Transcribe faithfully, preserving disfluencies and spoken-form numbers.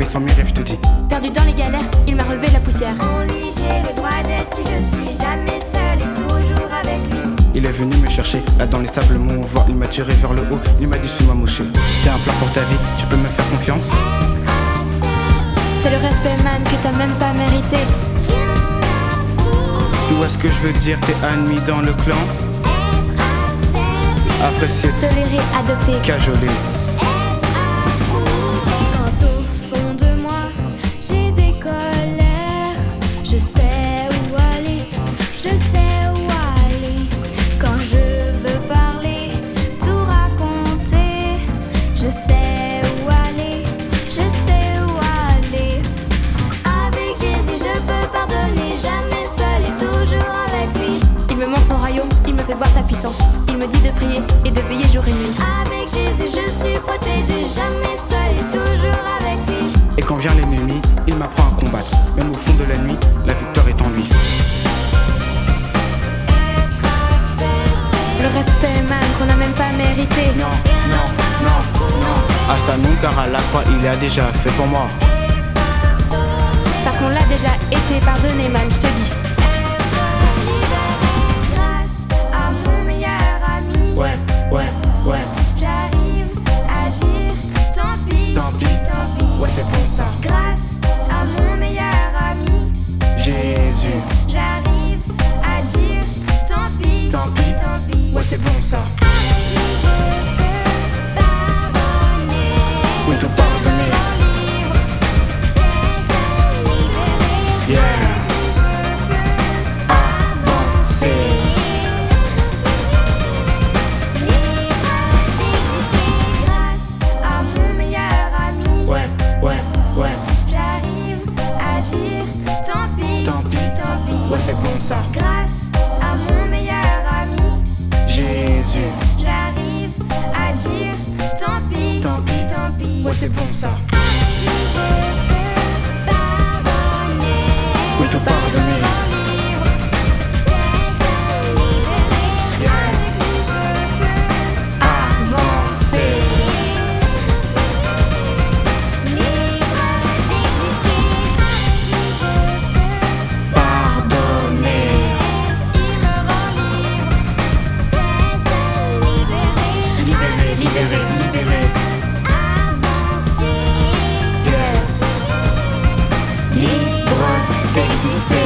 retrouvé sans mes rêves, je te dis. Perdu dans les galères, il m'a relevé de la poussière. En lui j'ai le droit d'être qui je suis, jamais seul et toujours avec lui. Il est venu me chercher, là dans les sables mouvants. Il m'a tiré vers le haut, il m'a dit suis-moi mouché. J'ai un plan pour ta vie, tu peux me faire confiance. C'est le respect man que t'as même pas mérité. Où est-ce que je veux dire t'es admis dans le clan? Apprécié, Toléré, adopté, cajolé. Quand au fond de moi j'ai des colères, je sais où aller, je sais où aller. Quand je veux parler, tout raconter, je sais où aller, je sais où aller. Avec Jésus je peux pardonner, jamais seul et toujours avec lui. il me montre son royaume, il me fait voir sa puissance. Il me dit de prier et de veiller jour et nuit. Avec Jésus je suis protégé, jamais seul et toujours avec lui. Et quand vient l'ennemi, il m'apprend à combattre. Même au fond de la nuit, la victoire est en lui. Le respect man qu'on n'a même pas mérité. Non, non, non, non. À sa nom, car à la croix, il a déjà fait pour moi. Parce qu'on l'a déjà été pardonné man, je te dis. Grâce à mon meilleur ami, Ouais, ouais, ouais, j'arrive à dire tant pis, tant pis. tant pis. Ouais, c'est pour ça. Grâce à mon meilleur ami, Jésus, j'arrive à dire tant pis, tant pis. tant pis. Ouais, c'est bon ça. Avec lui je peux pardonner. Oui, tout pardonner. Libre, c'est se libérer. Yeah. Avancer. Libre d'exister. Grâce à mon meilleur ami, Ouais, ouais, ouais, j'arrive à dire tant pis, tant pis. tant pis. Ouais, c'est bon ça. Grâce à mon meilleur ami, Jésus, j'arrive à dire tant pis, tant pis. tant pis. Ouais, c'est bon ça. Avec lui je peux pardonner. Oui, tout pardonner. Libre, c'est se libérer. Yeah. Avec lui je peux Avancer. libre d'exister. Avec lui je peux Pardonner. Il me rend libre, c'est se libérer. Libérer, libérer, libérer. Avancer. Yeah. Libre d'exister.